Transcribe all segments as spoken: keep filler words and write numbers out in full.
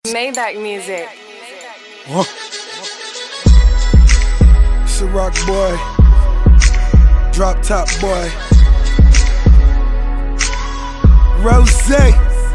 Maybach music. Huh? It's a rock boy, drop top boy, Rosé.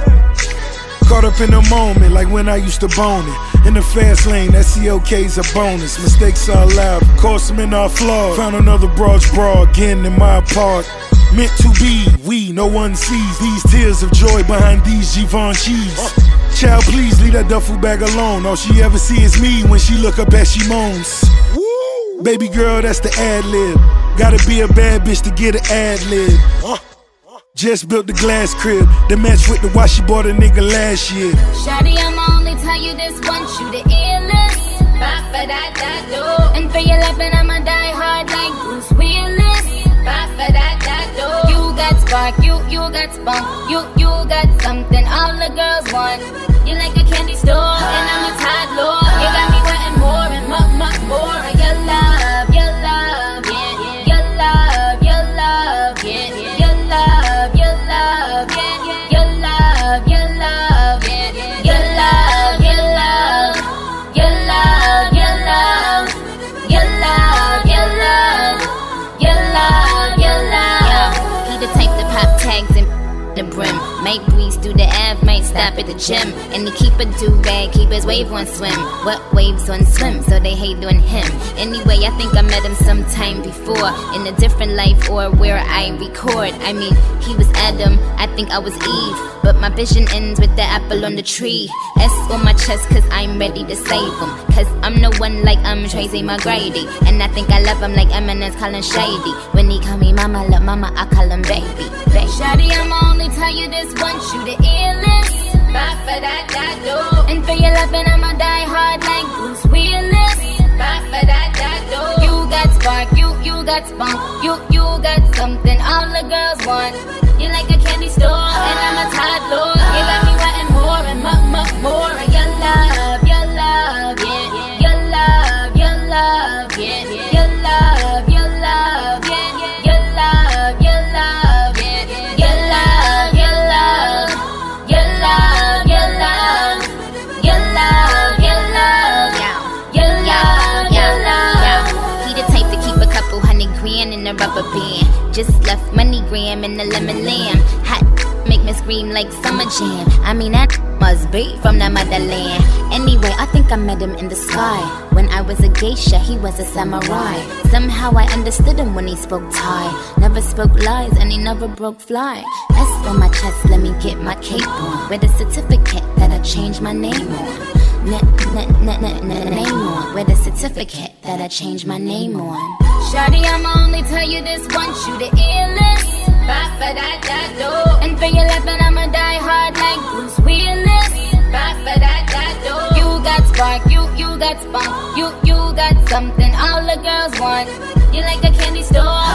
Caught up in the moment, like when I used to bone it. In the fast lane, that C L K's a bonus. Mistakes are allowed, of course men are flawed. Found another broad's bra again in my part. Meant to be, we, no one sees these tears of joy behind these Givenchy's. Child, please leave that duffel bag alone. All she ever see is me when she look up as she moans. Woo! Baby girl, that's the ad-lib. Gotta be a bad bitch to get an ad-lib. Huh? Just built the glass crib, the match with the watch she bought a nigga last year. Shawty, I'ma only tell you this once, you the illest. Bop for that, that, do. And for your loving, I'ma die hard like Bruce Willis. Bop for that, that, do. You got spark, you, you got spunk, you, you got something all the girls want. You like a candy store, and I'm a toddler. You got me wanting more and much, much more. Your love, your love, yeah, your love, your love, yeah, your love, your love, yeah, your love, your love, yeah, your love, your love, your love, your love, your love, your love, your love, your love. He the type to pop tags and the brim, make breeze through the Ave, might stop at the gym. And he keep a do-rag, keep his wave on swim. What waves on swim, so they hate on him. Anyway, I think I met him sometime before, in a different life or where I record. I mean, he was Adam, I think I was Eve, but my vision ends with the apple on the tree. S on my chest cause I'm ready to save him, cause I'm the one like I'm Tracy McGrady. And I think I love him like Eminem's calling Shady. When he call me mama, love mama, I call him baby, baby. Shawty, I'ma only tell you this once, you the illest. Bop for that, that, do. And for your loving, I'ma die hard like Bruce Willis. Bop for that, that, do. You got spark, you, you got spunk, you, you got something all the girls want. You like a candy store, and I'm a toddler. You got me wanting more and much, much more. Your love, your love, yeah, your love, your love, yeah, your love, your love, yeah, your love, your love, yeah, your love, your love, your love, your love, your love, your love, your love, your love. He the type to keep a couple hundred grand in a rubber band. Just left money gram in the lemon lamb. Hot make me scream like summer jam. I mean that must be from the motherland. Anyway, I think I met him in the sky. When I was a geisha, he was a samurai. Somehow I understood him when he spoke Thai. Never spoke lies and he never broke fly. S on my chest, let me get my cape on, with a certificate that I changed my name on. N n n n n name on, with a certificate that I changed my name on. Shawty, I'ma only tell you this once, you the illest. Bop for that, that, do. And for your loving, I'ma die hard like Bruce Willis. Bop for that, that, do. You got spark, you, you got spunk, you, you got something all the girls want. You like a candy store,